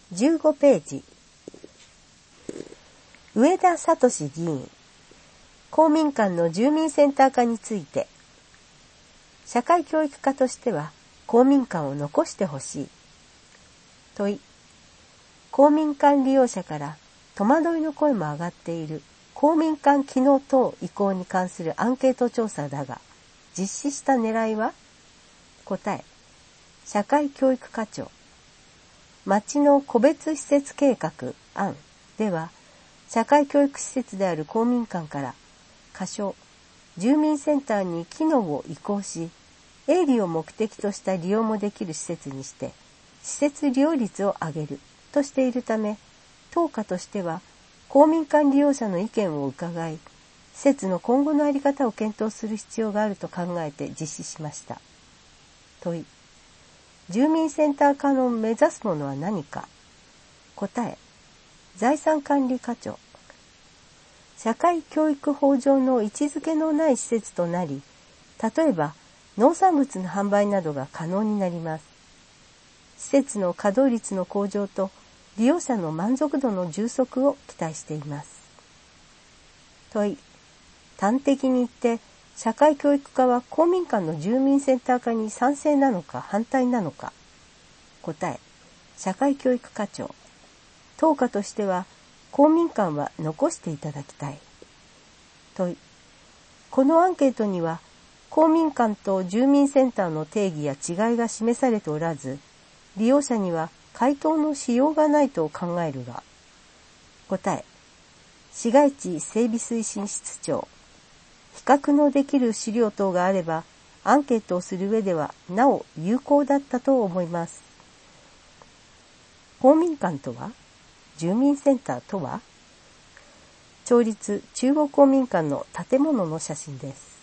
15ページ。上田聡議員、公民館の住民センター化について、社会教育課としては公民館を残してほしい。問い、公民館利用者から戸惑いの声も上がっている公民館機能等移行に関するアンケート調査だが、実施した狙いは？答え、社会教育課長。町の個別施設計画案では、社会教育施設である公民館から仮称住民センターに機能を移行し、営利を目的とした利用もできる施設にして、施設利用率を上げるとしているため、当課としては公民館利用者の意見を伺い、施設の今後の在り方を検討する必要があると考えて実施しました。問い、住民センター化の目指すものは何か？答え、財産管理課長。社会教育法上の位置づけのない施設となり、例えば農産物の販売などが可能になります。施設の稼働率の向上と利用者の満足度の充足を期待しています。問い、端的に言って社会教育課は公民館の住民センター化に賛成なのか反対なのか？答え、社会教育課長。当課としては公民館は残していただきたい。問い、このアンケートには公民館と住民センターの定義や違いが示されておらず、利用者には回答のしようがないと考えるが。答え、市街地整備推進室長。比較のできる資料等があれば、アンケートをする上ではなお有効だったと思います。公民館とは？住民センターとは？町立中央公民館の建物の写真です。